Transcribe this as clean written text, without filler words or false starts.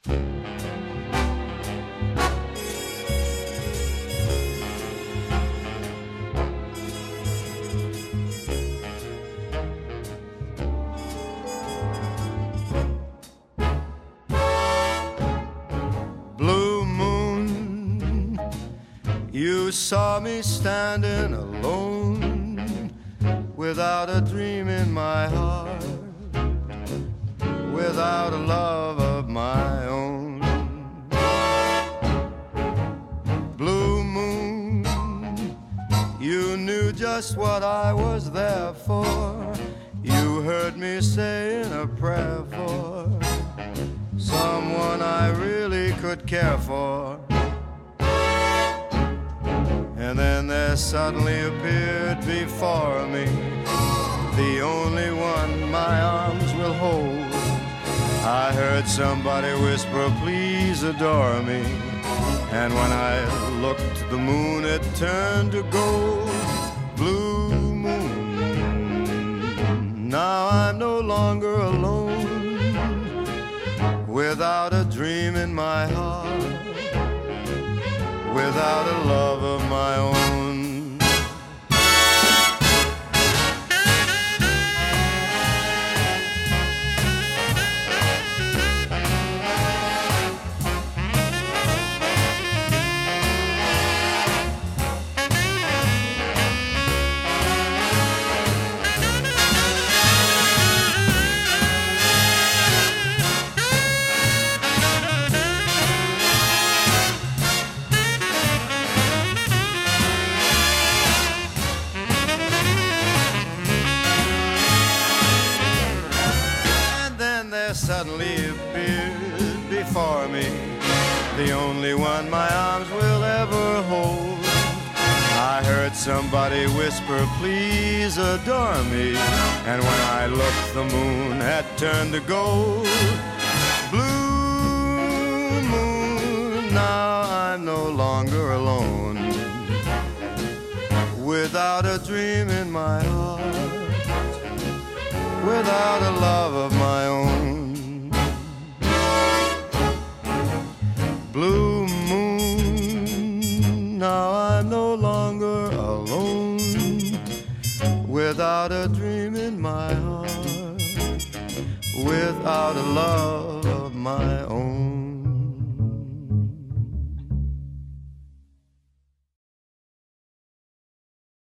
Blue moon, you saw me standing alone, without a dream in my heart, without a love of my own. Blue moon, you knew just what I was there for. You heard me saying a prayer for someone I really could care for. And then there suddenly appeared before me the only one my arms will hold. I heard somebody whisper, please adore me. And when I looked, the moon had turned to gold. Blue moon, now I'm no longer alone, without a dream in my heart, without a love of my own. Suddenly appeared before me the only one my arms will ever hold. I heard somebody whisper, please adore me. And when I looked, the moon had turned to gold. Blue moon, now I'm no longer alone, without a dream in my heart, without a love of my own. Blue moon, now I'm no longer alone, without a dream in my heart, without a love of my own.